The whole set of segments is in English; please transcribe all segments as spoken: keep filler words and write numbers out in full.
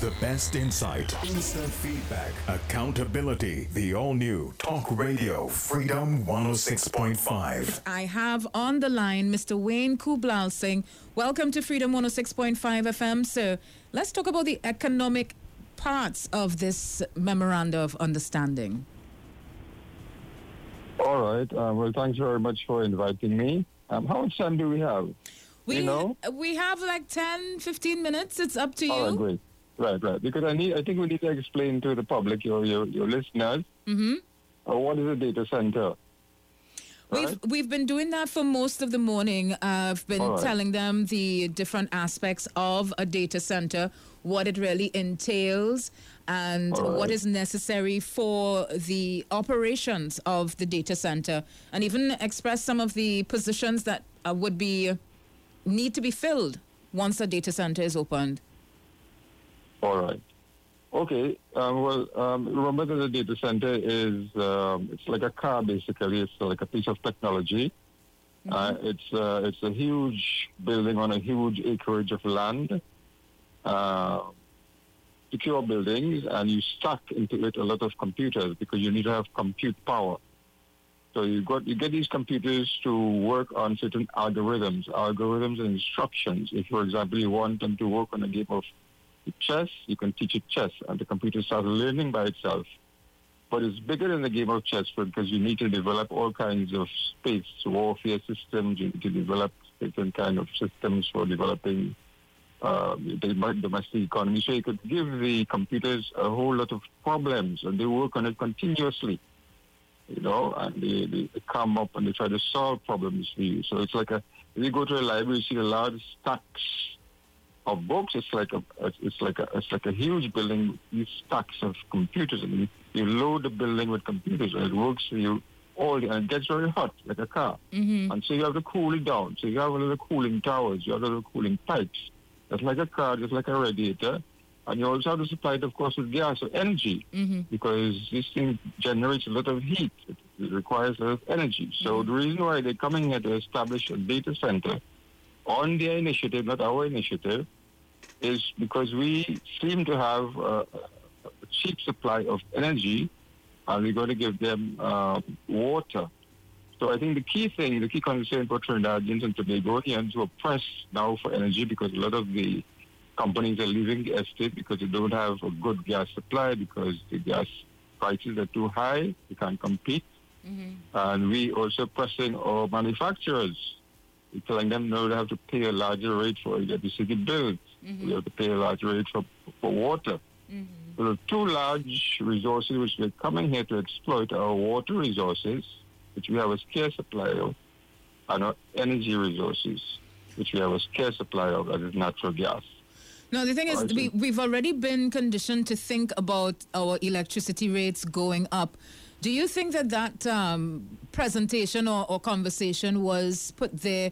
The best insight, instant feedback, accountability. The all-new Talk Radio Freedom one oh six point five. I have on the line Mister Wayne Kublal Singh. Welcome to Freedom one oh six point five F M, sir. Let's talk about the economic parts of this memoranda of understanding. All right. Uh, well, thanks very much for inviting me. Um, how much time do we have? We, you know? we have like ten, fifteen minutes. It's up to you. All right, great. Right, right. Because I need, I think we need to explain to the public, your your, your listeners, Mm-hmm. uh, what is a data center. We've Right? we've been doing that for most of the morning. Uh, I've been All right. telling them the different aspects of a data center, what it really entails, and All right. what is necessary for the operations of the data center, and even express some of the positions that uh, would be need to be filled once a data center is opened. All right. Okay. Um, well, um, remember that the data center is um, it's like a car basically. It's like a piece of technology. Uh, it's uh, it's a huge building on a huge acreage of land. Uh, secure buildings, and you stack into it a lot of computers because you need to have compute power. So you got you get these computers to work on certain algorithms, algorithms and instructions. If, for example, you want them to work on a game of chess, you can teach it chess, and the computer starts learning by itself. But it's bigger than the game of chess because you need to develop all kinds of space warfare systems. You need to develop different kind of systems for developing uh, the domestic economy. So you could give the computers a whole lot of problems, and they work on it continuously. You know, and they, they, they come up and they try to solve problems for you. So it's like a, if you go to a library, you see a large stacks of books. It's like a, it's like a, it's like a huge building, these stacks of computers, and you, you load the building with computers, and it works for you all day, and it gets very hot, like a car. Mm-hmm. And so you have to cool it down. So you have a little cooling towers, you have little cooling pipes. That's like a car, just like a radiator. And you also have to supply it, of course, with gas or energy, Mm-hmm. because this thing generates a lot of heat. It, it requires a lot of energy. So the reason why they're coming here to establish a data center on their initiative, not our initiative, is because we seem to have uh, a cheap supply of energy, and we're going to give them uh, water. So I think the key thing, the key concern for Trinidadians and Tobagoans who are pressed now for energy, because a lot of the companies are leaving the estate because they don't have a good gas supply, because the gas prices are too high, they can't compete. Mm-hmm. And we also pressing our manufacturers. We're telling them no, they have to pay a larger rate for electricity bills. Mm-hmm. We have to pay a larger rate for, for water. Mm-hmm. So the two large resources which we're coming here to exploit are water resources, which we have a scarce supply of, and our energy resources, which we have a scarce supply of, that is natural gas. No, the thing is, Right, we, so- we've already been conditioned to think about our electricity rates going up. Do you think that that um, presentation or, or conversation was put there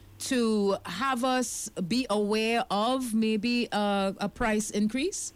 to have us be aware of maybe a, a price increase?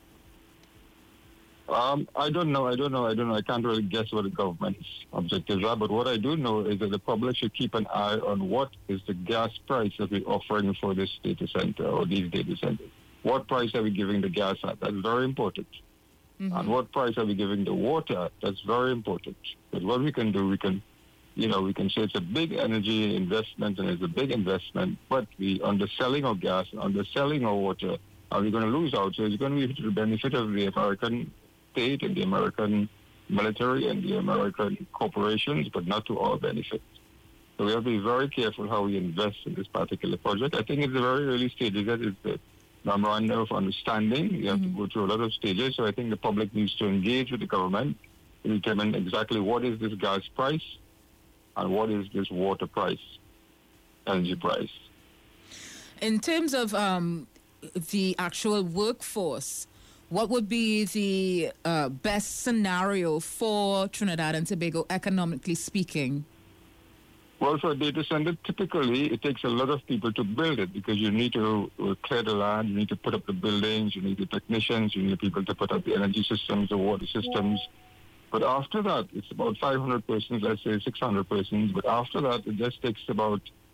Um, I don't know. I don't know. I don't know. I can't really guess what the government's objectives are. But what I do know is that the public should keep an eye on what is the gas price that we're offering for this data center or these data centers. What price are we giving the gas at? That's very important. Mm-hmm. And what price are we giving the water at? That's very important. But what we can do, we can, you know, we can say it's a big energy investment and it's a big investment, but we underselling our gas, underselling our water, are we going to lose out? So it's going to be to the benefit of the American state and the American military and the American corporations, but not to our benefit. So we have to be very careful how we invest in this particular project. I think it's the very early stages. That is the memorandum of understanding. You have Mm-hmm. to go through a lot of stages. So I think the public needs to engage with the government to determine exactly what is this gas price and what is this water price, energy price. In terms of um, the actual workforce, what would be the uh, best scenario for Trinidad and Tobago, economically speaking? Well, for a data center, typically it takes a lot of people to build it because you need to uh, clear the land, you need to put up the buildings, you need the technicians, you need people to put up the energy systems, the water systems. But after that, it's about five hundred persons, let's say six hundred persons. But after that, it just takes about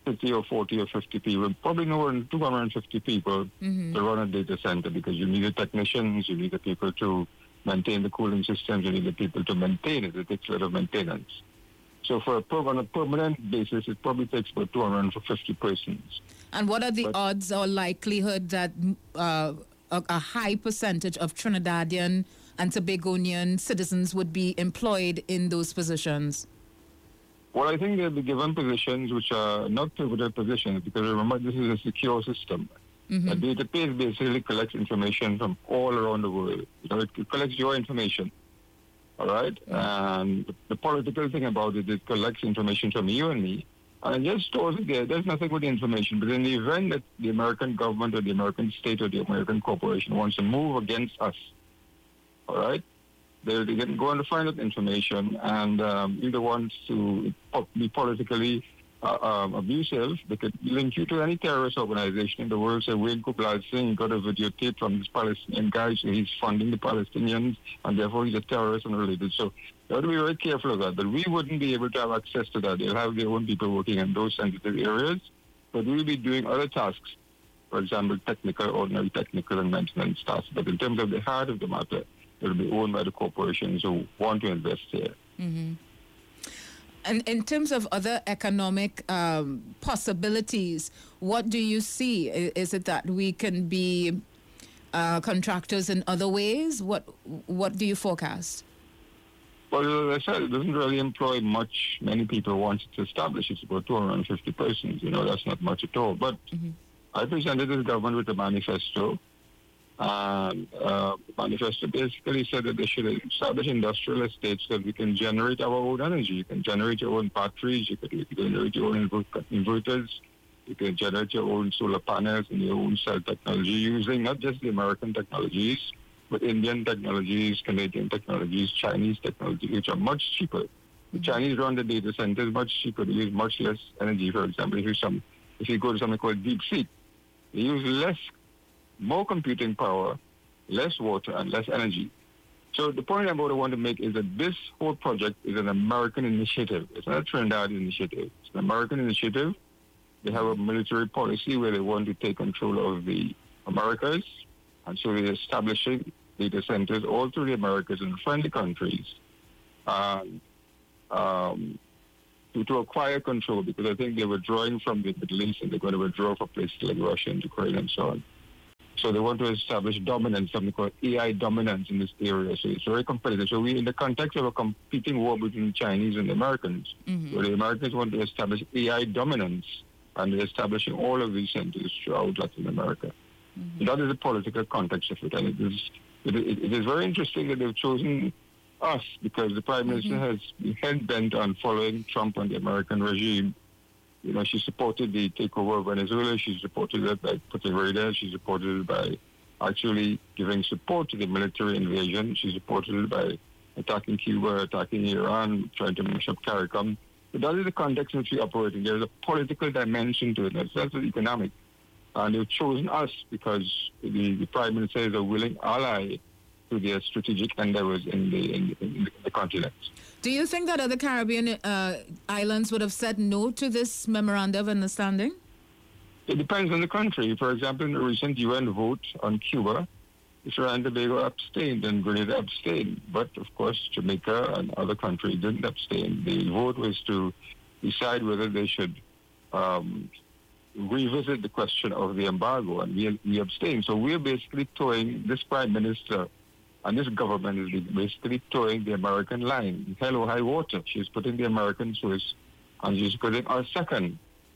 fifty or forty or fifty people, probably no more than two hundred fifty people Mm-hmm. to run a data center because you need the technicians, you need the people to maintain the cooling systems, you need the people to maintain it. It takes a lot of maintenance. So for a, per- on a permanent basis, it probably takes about two hundred fifty persons. And what are the But- odds or likelihood that uh, a, a high percentage of Trinidadian and Tobagonian citizens would be employed in those positions? Well, I think they'll be given positions which are not pivotal positions because remember, this is a secure system. Mm-hmm. A database basically collects information from all around the world. You know, it collects your information. All right? And the political thing about it, it collects information from you and me, and it just stores it there. There's nothing with the information. But in the event that the American government or the American state or the American corporation wants to move against us, all right, they, they can go and find that information, and um, either wants to be politically uh, um, abusive, they could link you to any terrorist organization in the world. Say, Wayne Kubla Singh got a videotape from this Palestinian guy, so he's funding the Palestinians, and therefore he's a terrorist and related. So you have to be very careful of that. But we wouldn't be able to have access to that. They'll have their own people working in those sensitive areas, but we'll be doing other tasks, for example, technical, ordinary technical and maintenance tasks. But in terms of the heart of the matter, it'll be owned by the corporations who want to invest here. Mm-hmm. And in terms of other economic um, possibilities, what do you see? I- Is it that we can be uh, contractors in other ways? What What do you forecast? Well, as I said, it doesn't really employ much. Many people want to establish. It's about two hundred fifty persons. You know, that's not much at all. But Mm-hmm. I presented this government with a manifesto. And uh, the manifesto basically said that they should establish industrial estates so that we can generate our own energy. You can generate your own batteries, you can, you can generate your own inver- inverters, you can generate your own solar panels and your own cell technology using not just the American technologies, but Indian technologies, Canadian technologies, Chinese technologies, which are much cheaper. The Chinese run the data centers much cheaper. They use much less energy. For example, if you, some, if you go to something called DeepSeek, they use less more computing power, less water, and less energy. So the point about I want to make is that this whole project is an American initiative. It's not a Trinidad initiative. It's an American initiative. They have a military policy where they want to take control of the Americas, and so they're establishing data centers all through the Americas and friendly countries um, um, to, to acquire control, because I think they're withdrawing from the Middle East and they're going to withdraw from places like Russia and Ukraine and so on. So they want to establish dominance, something called A I dominance in this area. So it's very competitive. So we, in the context of a competing war between the Chinese and the Americans, Mm-hmm. where the Americans want to establish A I dominance, and they're establishing all of these centers throughout Latin America. Mm-hmm. That is the political context of it. And it is, it, it, it is very interesting that they've chosen us because the Prime Minister Mm-hmm. has been hell-bent on following Trump and the American regime. You know, she supported the takeover of Venezuela. She supported it by putting radar. She supported it by actually giving support to the military invasion. She supported it by attacking Cuba, attacking Iran, trying to mash up CARICOM. But that is the context in which we operate in. There is a political dimension to it. That's not economic. And they've chosen us because the, the Prime Minister is a willing ally to their strategic endeavors in the, in, in the continent. Do you think that other Caribbean uh, islands would have said no to this memorandum of understanding? It depends on the country. For example, in the recent U N vote on Cuba, Trinidad and Tobago abstained and Grenada abstained. But, of course, Jamaica and other countries didn't abstain. The vote was to decide whether they should um, revisit the question of the embargo, and we, we abstained. So we're basically towing this Prime Minister and this government is basically towing the American line. Hell or high water. She's putting the Americans first, and she's putting us second.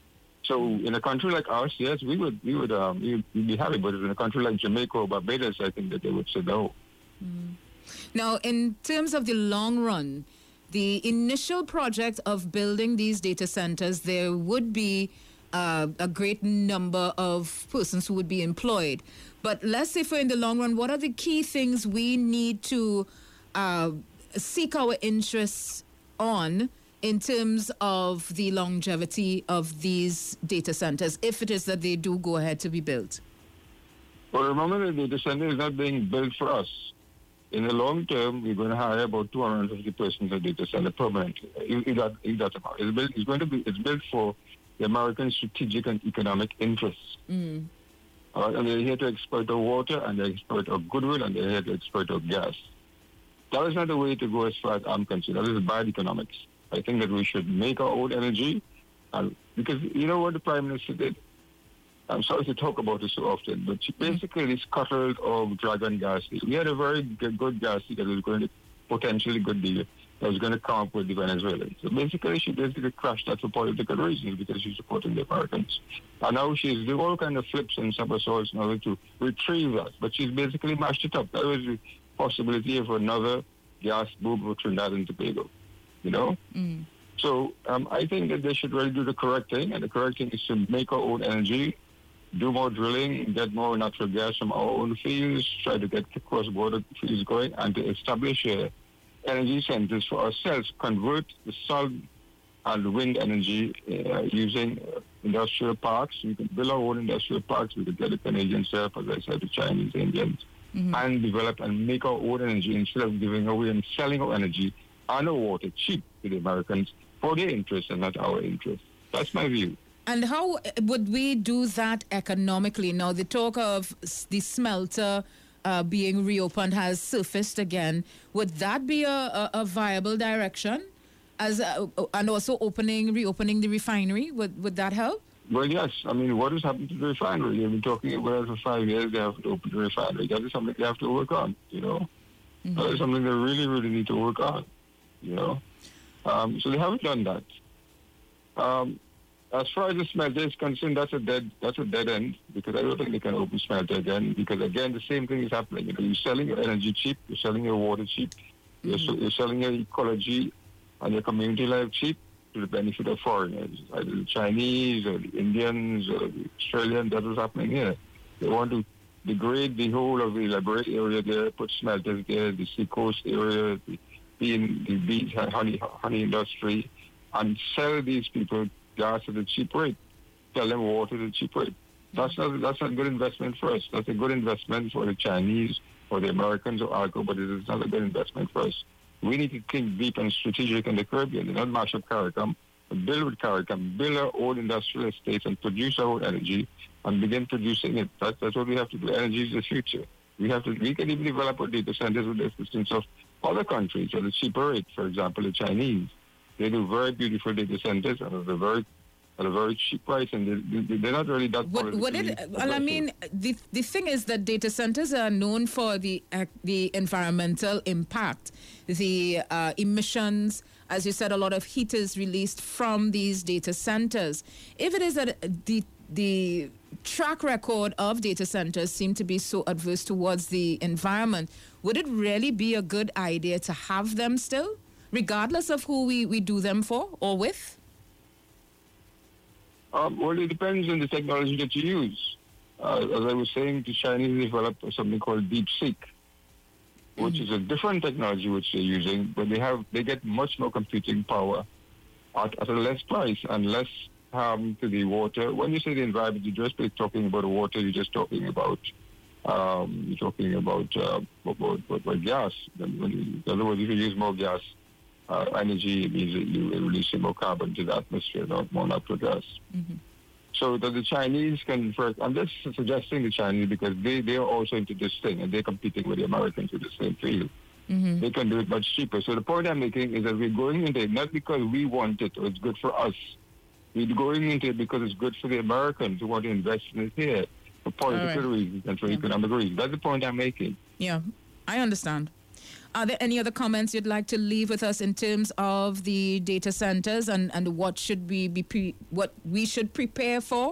So in a country like ours, yes, we would we would um, we would be happy. But in a country like Jamaica or Barbados, I think that they would say no. Mm. Now, in terms of the long run, the initial project of building these data centers, there would be uh, a great number of persons who would be employed. But let's say for in the long run, what are the key things we need to uh, seek our interests on in terms of the longevity of these data centers, if it is that they do go ahead to be built? Well, remember the data center is not being built for us. In the long term, we're going to hire about two hundred fifty persons at data center permanently. If that, if that's about. It's, built, it's going to be it's built for the American strategic and economic interests. Mm. Uh, and they're here to exploit our water, and they exploit our goodwill, and they're here to exploit our gas. That is not the way to go as far as I'm concerned. That is bad economics. I think that we should make our own energy, and because you know what the Prime Minister did? I'm sorry to talk about it so often, but she basically scuttled of Dragon gas. We had a very good, good gas that was going to potentially good deal that was going to come up with the Venezuelans. So basically, she basically crashed that for political reasons because she's supporting the Americans. And now she's doing all kind of flips and somersaults in order to retrieve that. But she's basically mashed it up. That was the possibility of another gas boom for Trinidad and Tobago, you know? Mm. So um, I think that they should really do the correct thing, and the correct thing is to make our own energy, do more drilling, get more natural gas from our own fields, try to get cross-border fields going, and to establish uh, energy centers for ourselves, convert the sun and wind energy uh, using uh, industrial parks. We can build our own industrial parks. We can get the Canadians help, as I said, the Chinese, Indians, mm-hmm. and develop and make our own energy instead of giving away and selling our energy and our water cheap to the Americans for their interest and not our interest. That's my view. And how would we do that economically? Now, the talk of the smelter uh, being reopened has surfaced again. Would that be a, a, a viable direction? As a, and also opening, reopening the refinery, would would that help? Well, yes. I mean, what has happened to the refinery? They've been talking about it for five years. They have to open the refinery. That is something they have to work on, you know. Mm-hmm. That is something they really, really need to work on, you know. Um, so they haven't done that. Um, As far as the smelter is concerned, that's a dead that's a dead end because I don't think they can open smelter again because again the same thing is happening. You know, you're selling your energy cheap, you're selling your water cheap, mm-hmm. you're, you're selling your ecology and your community life cheap to the benefit of foreigners, either the Chinese or the Indians or the Australians. That's what's happening here. They want to degrade the whole of the Liberia area there, put smelters there, the seacoast area, the bee, the bee honey honey industry, and sell these people gas at a cheap rate, sell them water at a cheap rate. That's not that's not a good investment for us. That's a good investment for the Chinese or the Americans or ALCO, but it is not a good investment for us. We need to think deep and strategic in the Caribbean, not mash up CARICOM, but build with CARICOM, build our own industrial estates and produce our own energy and begin producing it. That's, that's what we have to do. Energy is the future. We have to. We can even develop our data centers with the assistance of other countries at a cheaper rate. For example, the Chinese. They do very beautiful data centers at a very at a very cheap price, and they, they're not really that. Would, would it? Well, I mean, the the thing is that data centers are known for the uh, the environmental impact, the uh, emissions. As you said, a lot of heat is released from these data centers. If it is that the the track record of data centers seem to be so adverse towards the environment, would it really be a good idea to have them still, regardless of who we, we do them for or with? Um, well, it depends on the technology that you use. Uh, as I was saying, the Chinese developed something called DeepSeek, which mm-hmm. is a different technology which they're using, but they have they get much more computing power at, at a less price and less harm to the water. When you say the environment, you're just talking about the water. You're just talking about um, you're talking about, uh, about, about, about gas. In other words, if you use more gas, Uh, energy means that you release more carbon to the atmosphere, not more natural gas. Mm-hmm. So that the Chinese can, first, I'm just suggesting the Chinese because they, they are also into this thing and they're competing with the Americans in the same field. Mm-hmm. They can do it much cheaper. So the point I'm making is that we're going into it not because we want it or it's good for us. We're going into it because it's good for the Americans who want to invest in it here for political right. reasons and for yeah. economic reasons. That's the point I'm making. Yeah, I understand. Are there any other comments you'd like to leave with us in terms of the data centers and, and what should we be pre, what we should prepare for?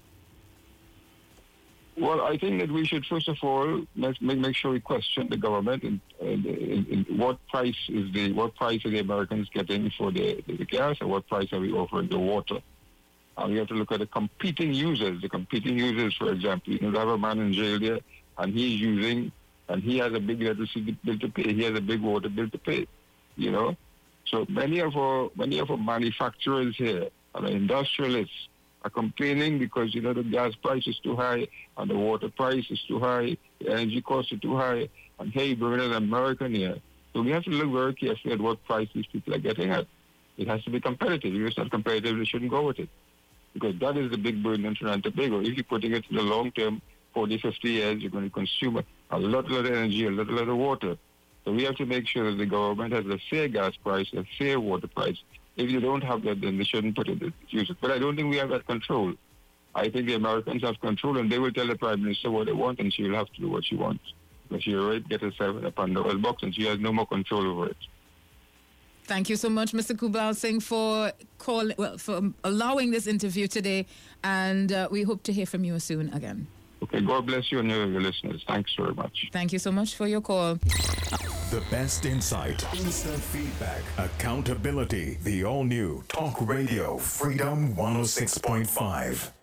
Well, I think that we should first of all make make sure we question the government and, and, and, and what price is the what price are the Americans getting for the, the gas and what price are we offering the water? And we have to look at the competing users. The competing users, for example, you know, they have a man in jail there and he's using. And he has a big electricity bill to pay. He has a big water bill to pay, you know. So many of our many of our manufacturers here and our industrialists are complaining because, you know, the gas price is too high and the water price is too high, the energy costs are too high, and hey, bring an American here. So we have to look very carefully at what price these people are getting at. It has to be competitive. If it's not competitive, they shouldn't go with it. because that is the big burden in Trinidad and Tobago. If you're putting it in the long term, forty, fifty years, you're going to consume a lot, lot of energy, a lot, lot of water. So we have to make sure that the government has a fair gas price, a fair water price. If you don't have that, then they shouldn't put it, use it. But I don't think we have that control. I think the Americans have control, and they will tell the Prime Minister what they want, and she will have to do what she wants. But she will get herself in a Pandora's box, and she has no more control over it. Thank you so much, Mister Kubal Singh, for call, well, for allowing this interview today, and uh, we hope to hear from you soon again. Okay, God bless you and your listeners. Thanks very much. Thank you so much for your call. The best insight, instant feedback, accountability. The all-new Talk Radio Freedom one oh six point five.